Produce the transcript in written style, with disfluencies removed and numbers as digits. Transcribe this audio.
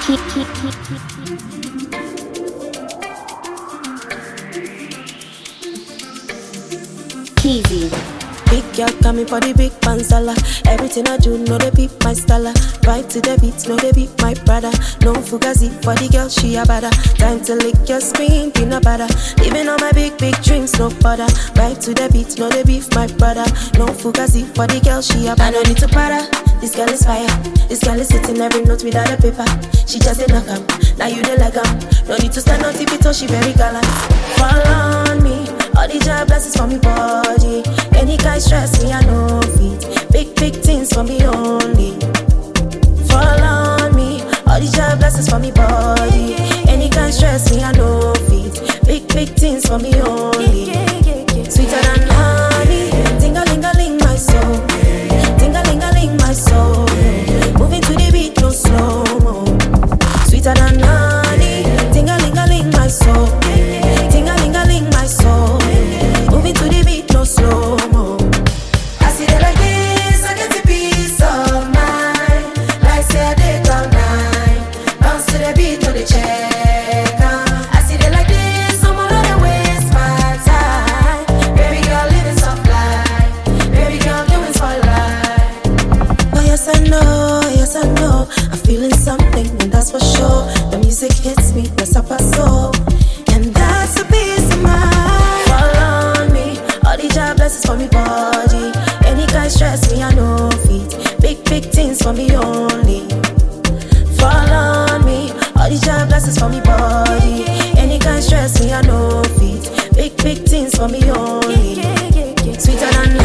Easy. Big girl coming for the big pansala. Everything I do, know they beat my style. Vibe to the beat, know they beat my brother. No fugazi for the girl, she a bada. Time to lick your screen, peanut butter. Living on my big dreams, no bother. Vibe to the beat, know they beat my brother. No fugazi for the girl, she a bada. I no need to para, this girl is fire. This girl is hitting every note without a paper. She just a knock 'em, now you the like 'em. No need to stand on tiptoe, she very gallant. Fall on me, all the job blessings for me body. Any guy stress me, I know feet. Big things for me only. Fall on me, all the job blessings for me body. Any guy stress me, I know feet. Big things for me only. Sweeter than honey, ting-a-ling-a-ling my soul. Ting-a-ling-a-ling my soul. Moving to the beat, no slow-mo. Sweeter than honey, ting-a-ling-a-ling my soul. Ting-a-ling-a-ling my soul. Moving to the beat, no slow-mo. I see that like this, I get the peace of mind. Like say I did all night. Bounce to the beat, no they check. I see that like this, someone on the waste my time. Baby girl living soft life. Baby girl doing for life. Oh yes I know, I'm feeling something and that's for sure. The music hits me, that's up our soul. And that's a peace of mind. Fall on me, all the job blessings for me body. Any guy stress me, I know feet. Big things for me only. Fall on me, all the job blessings for me body. Any guy stress me, I know feet. Big things for me only. Sweeter than